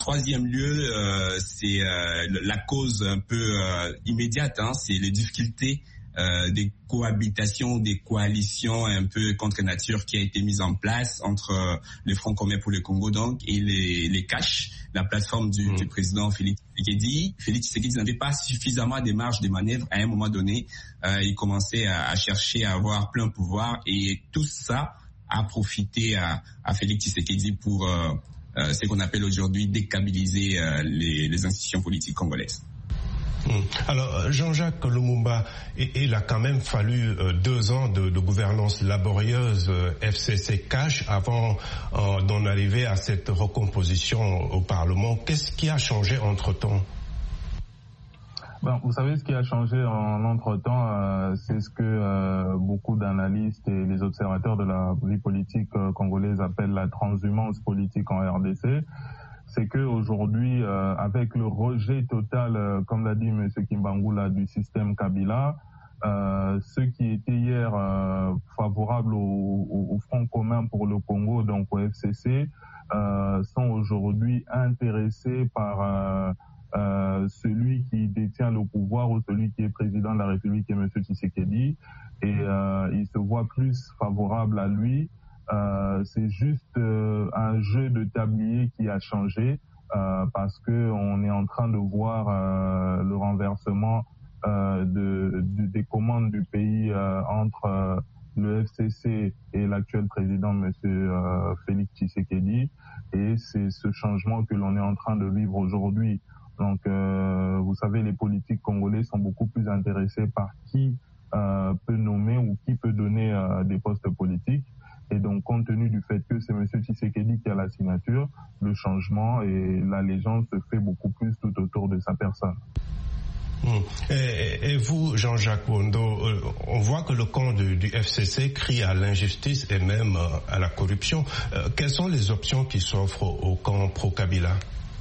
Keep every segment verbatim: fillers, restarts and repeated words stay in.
troisième lieu, euh, c'est euh, la cause un peu euh, immédiate, hein, c'est les difficultés euh, des cohabitations, des coalitions un peu contre nature qui a été mise en place entre euh, le Front commun pour le Congo donc et les, les C A C H, la plateforme du, mmh. du président Félix Tshisekedi. Félix Tshisekedi n'avait pas suffisamment de marge de manœuvre. À un moment donné, euh, il commençait à, à chercher à avoir plein pouvoir et tout ça a profité à, à Félix Tshisekedi pour euh, euh, ce qu'on appelle aujourd'hui déstabiliser euh, les, les institutions politiques congolaises. Alors, Jean-Jacques Lumumba, il a quand même fallu deux ans de, de gouvernance laborieuse F C C C A C H avant euh, d'en arriver à cette recomposition au Parlement. Qu'est-ce qui a changé entre-temps? Ben, vous savez, ce qui a changé en entre-temps, euh, c'est ce que euh, beaucoup d'analystes et les observateurs de la vie politique euh, congolaise appellent la transhumance politique en R D C. C'est que aujourd'hui, euh, avec le rejet total, euh, comme l'a dit M. Kimbangula, du système Kabila, euh, ceux qui étaient hier euh, favorables au, au, au Front commun pour le Congo, donc au F C C, euh, sont aujourd'hui intéressés par euh, euh, celui qui détient le pouvoir ou celui qui est président de la République, et M. Tshisekedi, et euh, ils se voient plus favorables à lui. Euh, c'est juste euh, un jeu de tablier qui a changé euh, parce que on est en train de voir euh, le renversement euh, de, de, des commandes du pays euh, entre euh, le F C C et l'actuel président M. Euh, Félix Tshisekedi, et c'est ce changement que l'on est en train de vivre aujourd'hui. Donc, euh, vous savez, les politiques congolais sont beaucoup plus intéressés par qui euh, peut nommer ou qui peut donner euh, des postes politiques. Et donc, compte tenu du fait que c'est M. Tshisekedi qui a la signature, le changement et l'allégeance se fait beaucoup plus tout autour de sa personne. Et, et vous, Jean-Jacques Wondo, on voit que le camp du, du F C C crie à l'injustice et même à la corruption. Quelles sont les options qui s'offrent au camp pro-Kabila?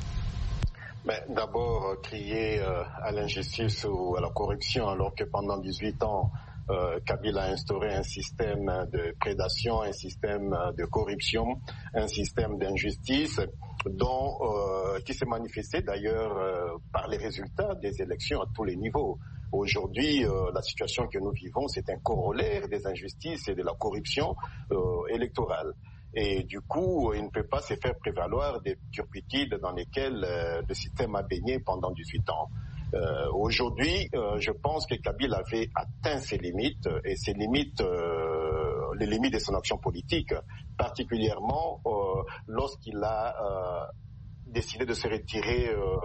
Ben, d'abord, crier à l'injustice ou à la corruption, alors que pendant dix-huit ans, Euh, Kabila a instauré un système de prédation, un système de corruption, un système d'injustice dont, euh, qui s'est manifesté d'ailleurs euh, par les résultats des élections à tous les niveaux. Aujourd'hui, euh, la situation que nous vivons, c'est un corollaire des injustices et de la corruption euh, électorale. Et du coup, il ne peut pas se faire prévaloir des turpitudes dans lesquelles euh, le système a baigné pendant dix-huit ans. Euh, aujourd'hui, euh, je pense que Kabila avait atteint ses limites, et ses limites, euh, les limites de son action politique, particulièrement euh, lorsqu'il a euh, décidé de se retirer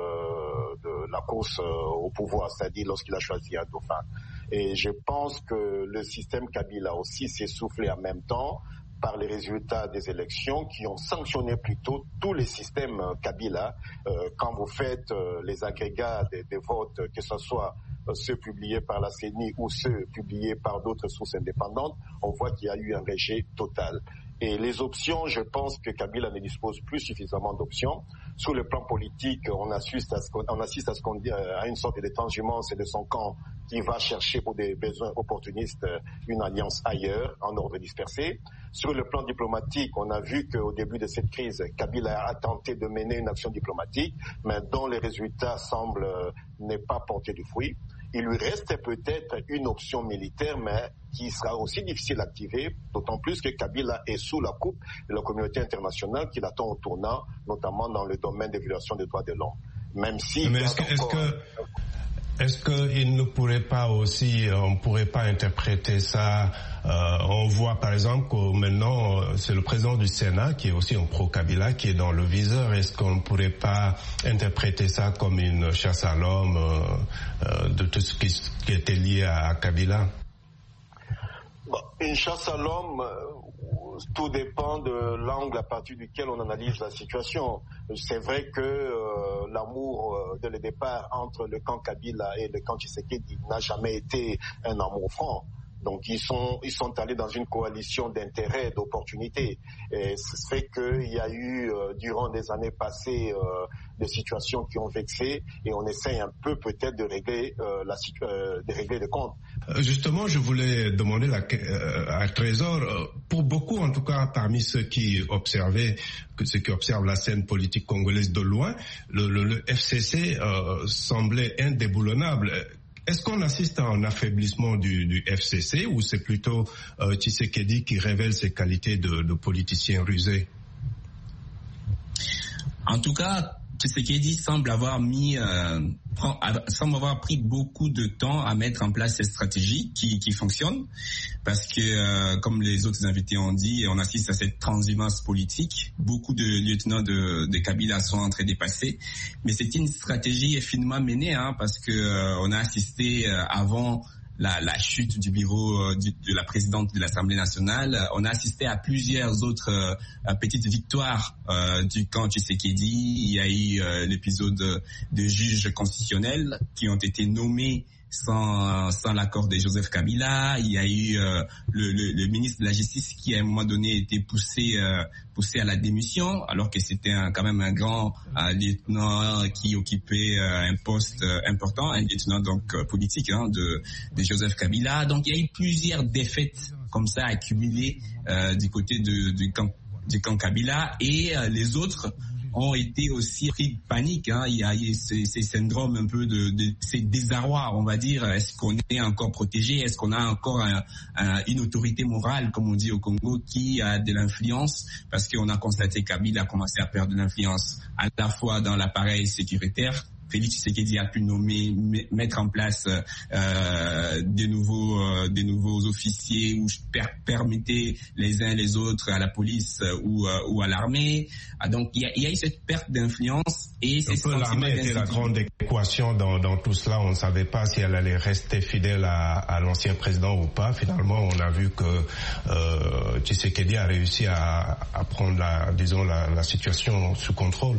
euh, de la course euh, au pouvoir, c'est-à-dire lorsqu'il a choisi un dauphin. Et je pense que le système Kabila aussi s'est soufflé en même temps par les résultats des élections qui ont sanctionné plutôt tous les systèmes Kabila. Euh, quand vous faites euh, les agrégats des, des votes, que ce soit euh, ceux publiés par la C E N I ou ceux publiés par d'autres sources indépendantes, on voit qu'il y a eu un rejet total. Et les options, je pense que Kabila ne dispose plus suffisamment d'options. Sur le plan politique, on assiste à ce qu'on, on assiste à ce qu'on dit, à une sorte de transhumance de son camp qui va chercher pour des besoins opportunistes une alliance ailleurs, en ordre dispersé. Sur le plan diplomatique, on a vu qu'au début de cette crise, Kabila a tenté de mener une action diplomatique, mais dont les résultats semblent ne pas porter du fruit. Il lui reste peut-être une option militaire, mais qui sera aussi difficile à activer, d'autant plus que Kabila est sous la coupe de la communauté internationale qui l'attend au tournant, notamment dans le domaine des violations des droits de l'homme. Même si... Mais est-ce que, est-ce que, est-ce qu'il ne pourrait pas aussi, on ne pourrait pas interpréter ça, euh, on voit par exemple que maintenant c'est le président du Sénat qui est aussi un pro-Kabila qui est dans le viseur. Est-ce qu'on ne pourrait pas interpréter ça comme une chasse à l'homme euh, euh, de tout ce qui, qui était lié à Kabila? Bon, une chasse à l'homme, tout dépend de l'angle à partir duquel on analyse la situation. C'est vrai que euh, l'amour euh, dès le départ entre le camp Kabila et le camp Tshisekedi n'a jamais été un amour franc. Donc ils sont ils sont allés dans une coalition d'intérêts, d'opportunités. Et ce fait qu'il y a eu euh, durant des années passées euh, des situations qui ont vexé, et on essaye un peu peut-être de régler euh, la euh, de régler les comptes. Justement, je voulais demander la, euh, à Trésor, euh, pour beaucoup en tout cas parmi ceux qui observaient, que ceux qui observent la scène politique congolaise de loin, le, le, le F C C euh, semblait indéboulonnable. Est-ce qu'on assiste à un affaiblissement du, du F C C ou c'est plutôt euh, Tshisekedi qui révèle ses qualités de, de politicien rusé? En tout cas, Tshisekedi semble avoir mis, euh, semble avoir pris beaucoup de temps à mettre en place cette stratégie qui, qui fonctionne, parce que, euh, comme les autres invités ont dit, on assiste à cette transhumance politique. Beaucoup de lieutenants de, de Kabila sont en train de dépasser, mais c'est une stratégie finement menée, hein, parce que euh, on a assisté euh, avant La, la chute du bureau euh, du, de la présidente de l'Assemblée nationale. On a assisté à plusieurs autres euh, petites victoires euh, du camp Tshisekedi. Il y a eu euh, l'épisode de, de juges constitutionnels qui ont été nommés sans, sans l'accord de Joseph Kabila. Il y a eu euh, le, le, le ministre de la Justice qui à un moment donné a été poussé, euh, poussé à la démission, alors que c'était un, quand même un grand euh, lieutenant qui occupait euh, un poste euh, important, un lieutenant donc euh, politique hein, de, de Joseph Kabila. Donc il y a eu plusieurs défaites comme ça accumulées euh, du côté de, du camp, du camp Kabila, et euh, les autres ont été aussi pris de panique. Hein. Il y a, il y a ces, ces syndromes un peu de, de ces désarrois, on va dire. Est-ce qu'on est encore protégé? Est-ce qu'on a encore un, un, une autorité morale, comme on dit au Congo, qui a de l'influence? Parce qu'on a constaté qu'Abila a commencé à perdre de l'influence à la fois dans l'appareil sécuritaire. Félix Tshisekedi a pu nommer, mettre en place euh, des nouveaux, euh, des nouveaux officiers ou per, permettait les uns les autres à la police ou, euh, ou à l'armée. Ah, donc il y a, il y a eu cette perte d'influence et c'est ce l'armée était la grande équation dans, dans tout cela. On ne savait pas si elle allait rester fidèle à, à l'ancien président ou pas. Finalement, on a vu que euh, Tshisekedi a réussi à, à prendre la, disons la, la situation sous contrôle.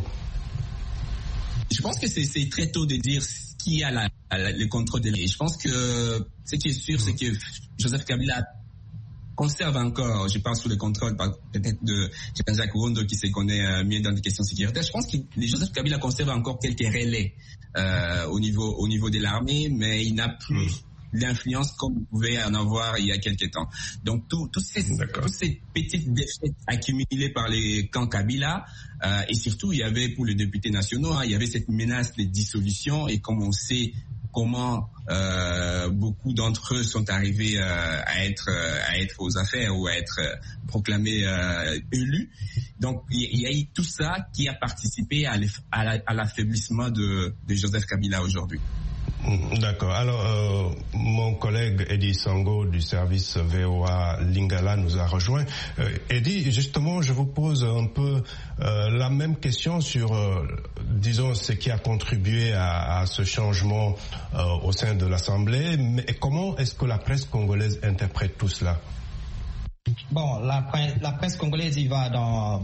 Je pense que c'est, c'est très tôt de dire qui a la, la, le contrôle de l'État. Je pense que ce qui est sûr, c'est que Joseph Kabila conserve encore, je parle sous le contrôle peut-être de Jean-Jacques Rondo qui se connaît mieux dans des questions sécuritaires. Je pense que Joseph Kabila conserve encore quelques relais euh, au niveau au niveau de l'armée, mais il n'a plus l'influence comme il pouvait en avoir il y a quelques temps. Donc tout, tout ces, toutes ces petites défaites accumulées par les camps Kabila, euh, et surtout il y avait pour les députés nationaux, hein, il y avait cette menace de dissolution, et comme on sait comment euh, beaucoup d'entre eux sont arrivés euh, à être euh, à être aux affaires ou à être euh, proclamés euh, élus. Donc il y a eu tout ça qui a participé à, à, la, à l'affaiblissement de, de Joseph Kabila aujourd'hui. D'accord. Alors, euh, mon collègue Eddie Sango du service V O A Lingala nous a rejoint. Euh, Eddie, justement, je vous pose un peu euh, la même question sur, euh, disons, ce qui a contribué à, à ce changement euh, au sein de l'Assemblée. Mais comment est-ce que la presse congolaise interprète tout cela? Bon, la, la presse congolaise y va dans...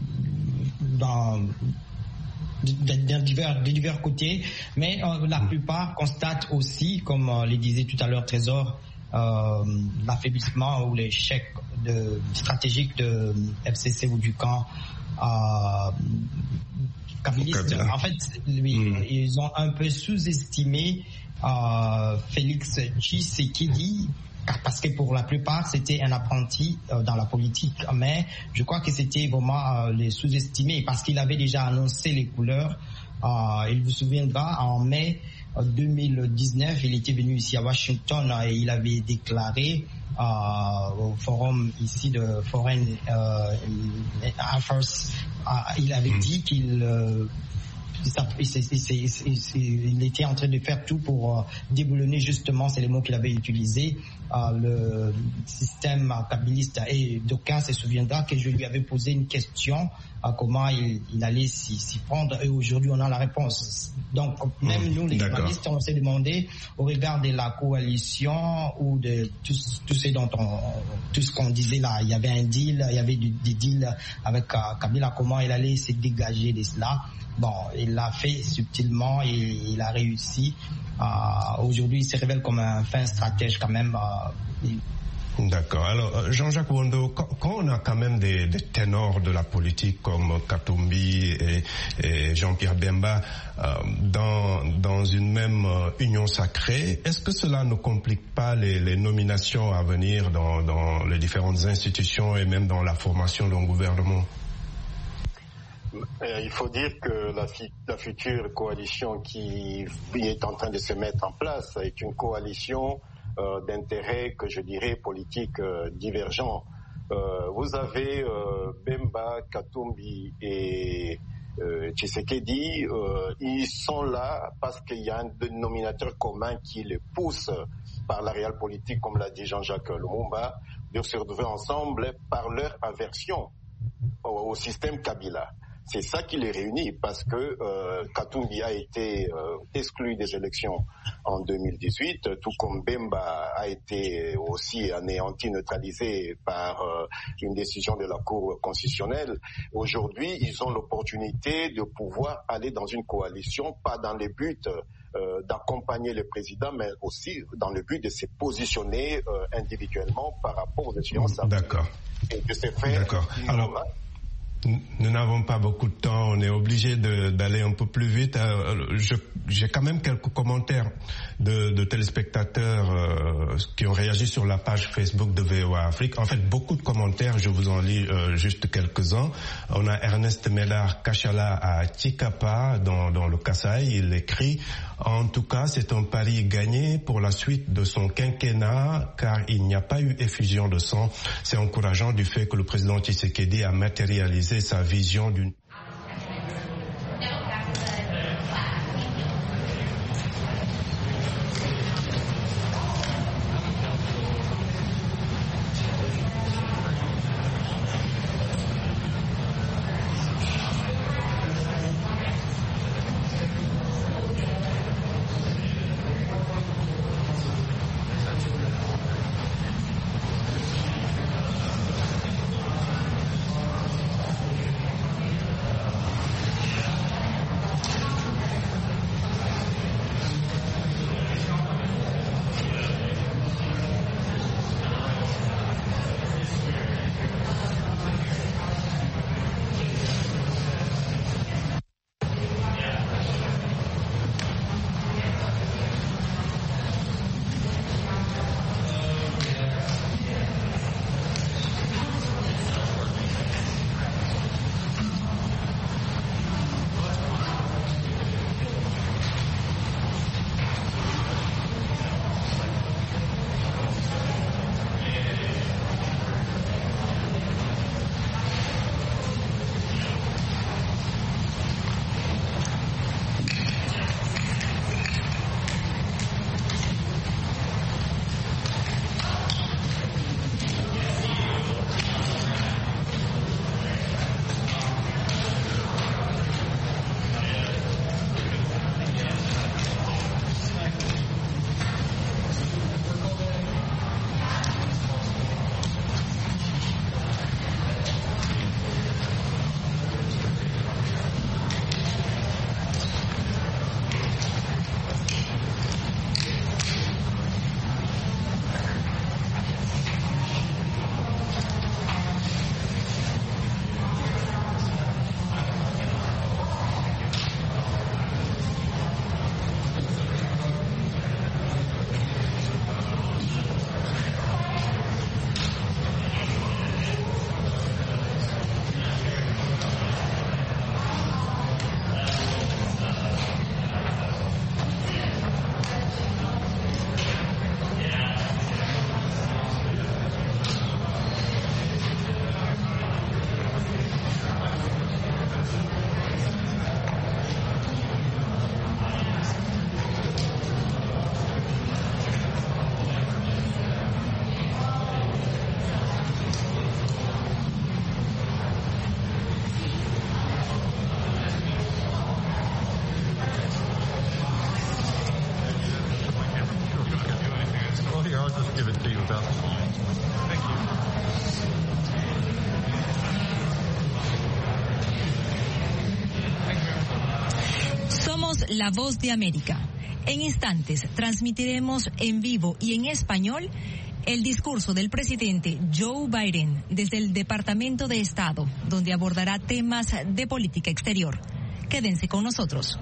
dans de divers, de divers côtés, mais euh, la plupart constatent aussi, comme euh, le disait tout à l'heure Trésor, euh, l'affaiblissement ou l'échec de, stratégique de F C C ou du camp euh, kabiliste. En fait, oui, mmh. ils ont un peu sous-estimé euh, Félix Tshisekedi, parce que pour la plupart c'était un apprenti euh, dans la politique, mais je crois que c'était vraiment euh, les sous-estimer, parce qu'il avait déjà annoncé les couleurs. Euh, il vous souviendra, en mai deux mille dix-neuf, il était venu ici à Washington euh, et il avait déclaré euh, au forum ici de Foreign euh, Affairs, euh, il avait mmh. dit qu'il euh, il était en train de faire tout pour euh, déboulonner, justement, c'est les mots qu'il avait utilisés, euh, le système kabiliste. Et d'aucuns se souviendra que je lui avais posé une question à comment il, il allait s'y, s'y prendre, et aujourd'hui on a la réponse. Donc même mmh, nous les journalistes, on s'est demandé, au regard de la coalition ou de tout, tout ce dont on, tout ce qu'on disait là, il y avait un deal, il y avait du, des deals avec euh, Kabila, comment il allait se dégager de cela. Bon, il l'a fait subtilement et il a réussi. Euh, aujourd'hui, il se révèle comme un fin stratège quand même. Euh, D'accord. Alors, Jean-Jacques Wondo, quand, quand on a quand même des, des ténors de la politique comme Katumbi et, et Jean-Pierre Bemba euh, dans, dans une même euh, union sacrée, est-ce que cela ne complique pas les, les nominations à venir dans, dans les différentes institutions et même dans la formation d'un gouvernement? Il faut dire que la, la future coalition qui est en train de se mettre en place est une coalition euh, d'intérêts que je dirais politiques euh, divergents. Euh, vous avez euh, Bemba, Katumbi et euh, Tshisekedi, euh, ils sont là parce qu'il y a un dénominateur commun qui les pousse par la réelle politique, comme l'a dit Jean-Jacques Lumumba, de se retrouver ensemble par leur aversion au, au système Kabila. C'est ça qui les réunit parce que euh, Katumbi a été euh, exclu des élections en deux mille dix-huit, tout comme Bemba a été aussi anéanti, neutralisé par euh, une décision de la Cour constitutionnelle. Aujourd'hui, ils ont l'opportunité de pouvoir aller dans une coalition, pas dans le but euh, d'accompagner le président, mais aussi dans le but de se positionner euh, individuellement par rapport aux échéances. D'accord. Et de se faire... D'accord. Alors... Nous n'avons pas beaucoup de temps, on est obligé de, d'aller un peu plus vite. Euh, je, j'ai quand même quelques commentaires de, de téléspectateurs euh, qui ont réagi sur la page Facebook de V O A Afrique. En fait, beaucoup de commentaires, je vous en lis euh, juste quelques-uns. On a Ernest Médard Kachala à Tchikapa, dans, dans le Kasaï. Il écrit « En tout cas, c'est un pari gagné pour la suite de son quinquennat, car il n'y a pas eu effusion de sang. C'est encourageant du fait que le président Tshisekedi a matérialisé sa vision d'une... » La Voz de América. En instantes transmitiremos en vivo y en español el discurso del presidente Joe Biden desde el Departamento de Estado, donde abordará temas de política exterior. Quédense con nosotros.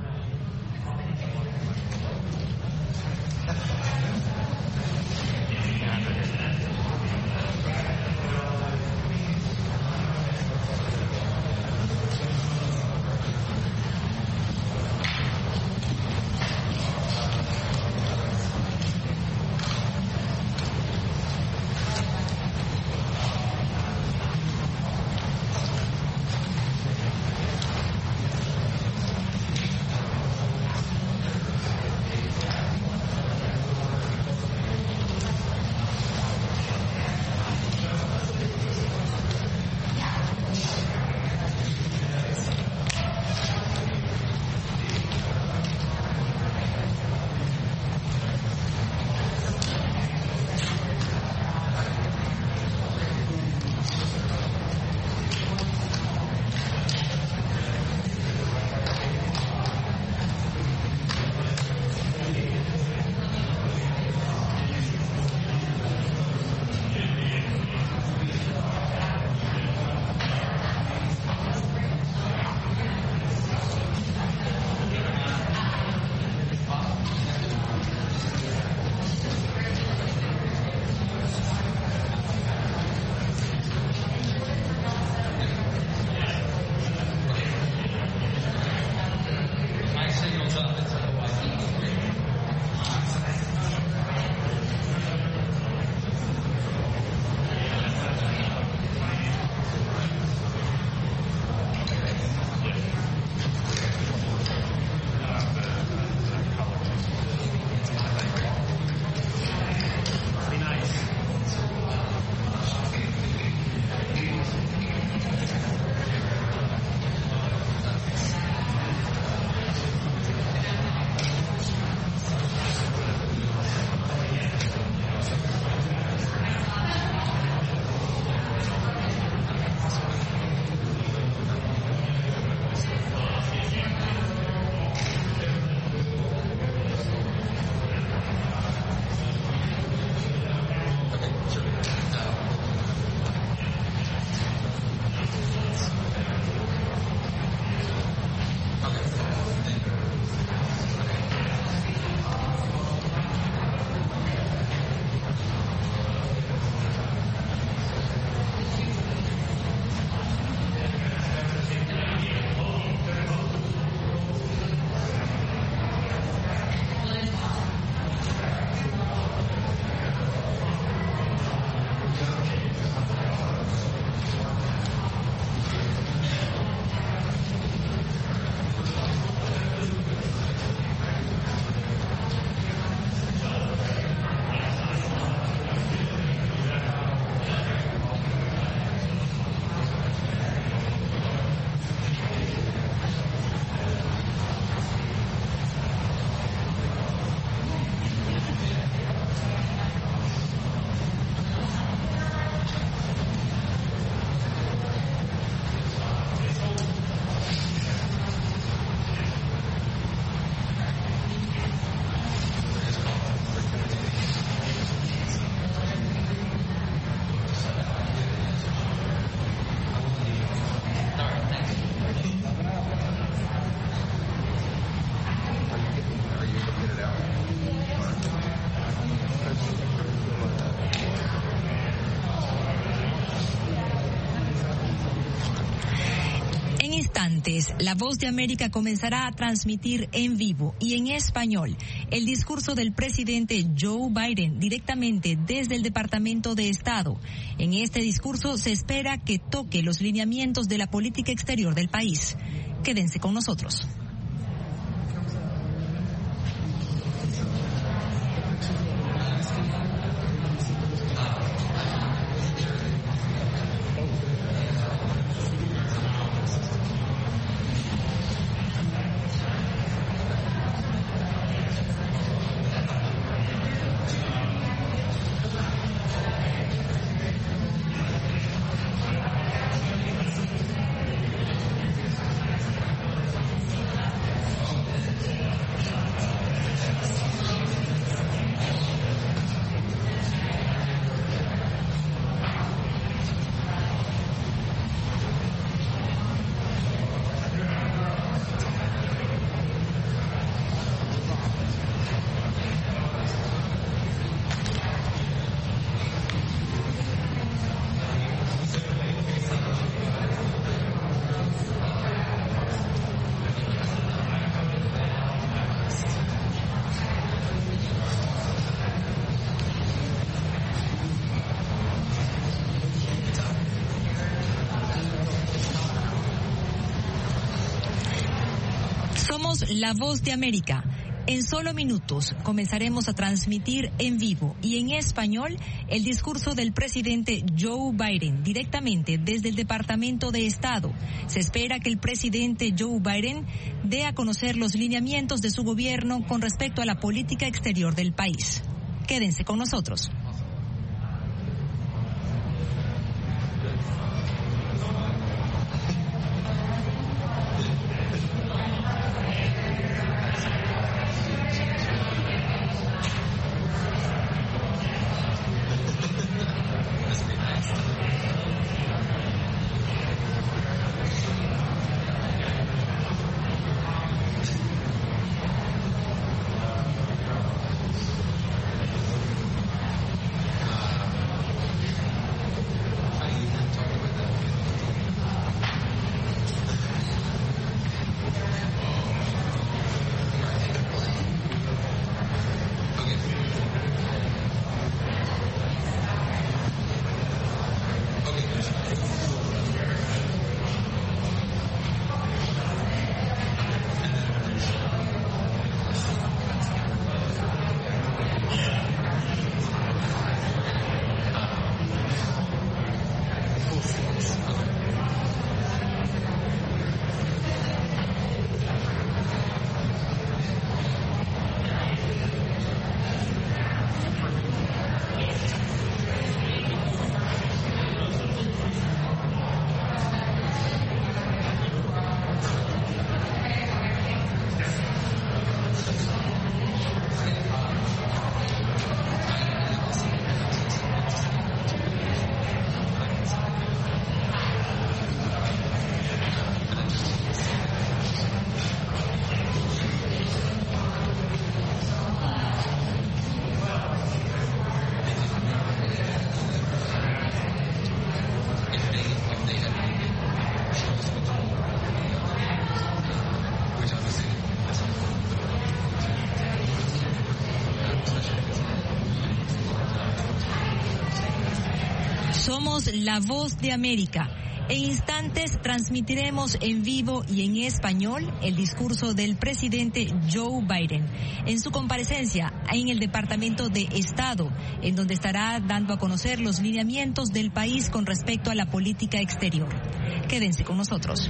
La Voz de América comenzará a transmitir en vivo y en español el discurso del presidente Joe Biden directamente desde el Departamento de Estado. En este discurso se espera que toque los lineamientos de la política exterior del país. Quédense con nosotros. Somos La Voz de América. En solo minutos comenzaremos a transmitir en vivo y en español el discurso del presidente Joe Biden directamente desde el Departamento de Estado. Se espera que el presidente Joe Biden dé a conocer los lineamientos de su gobierno con respecto a la política exterior del país. Quédense con nosotros. Somos La Voz de América. En instantes transmitiremos en vivo y en español el discurso del presidente Joe Biden en su comparecencia en el Departamento de Estado, en donde estará dando a conocer los lineamientos del país con respecto a la política exterior. Quédense con nosotros.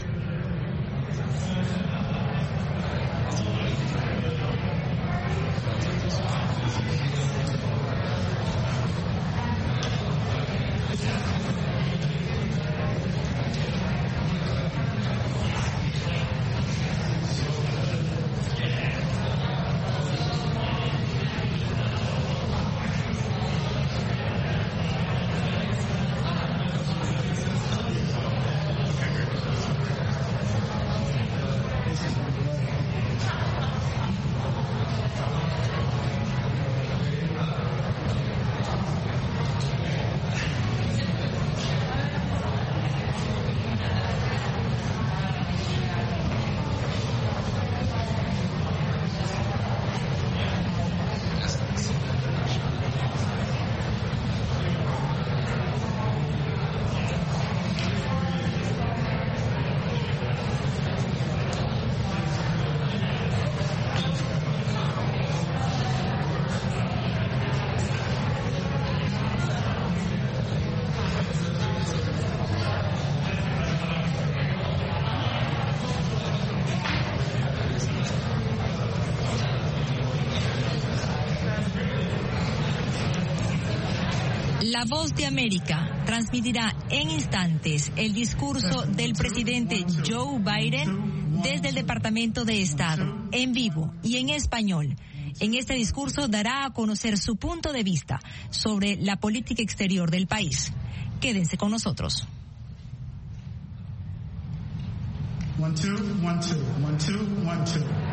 La Voz de América transmitirá en instantes el discurso del presidente Joe Biden desde el Departamento de Estado, en vivo y en español. En este discurso dará a conocer su punto de vista sobre la política exterior del país. Quédense con nosotros. One, two, one, two, one, two, one, two.